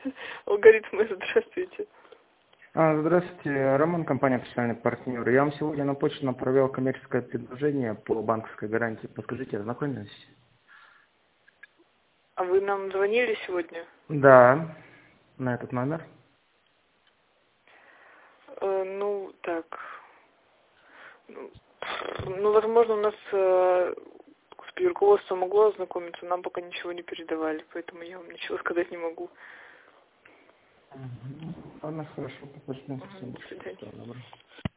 Алгоритмы, здравствуйте. Здравствуйте, Роман, компания «Официальный партнер». Я вам сегодня на почту направлял коммерческое предложение по банковской гарантии. Подскажите, ознакомились? А вы нам звонили сегодня? Да, на этот номер. Ну, так. Ну, возможно, у нас господи, руководство могло ознакомиться, нам пока ничего не передавали, поэтому я вам ничего сказать не могу. Ладно, хорошо, спасибо. До свидания. Доброго.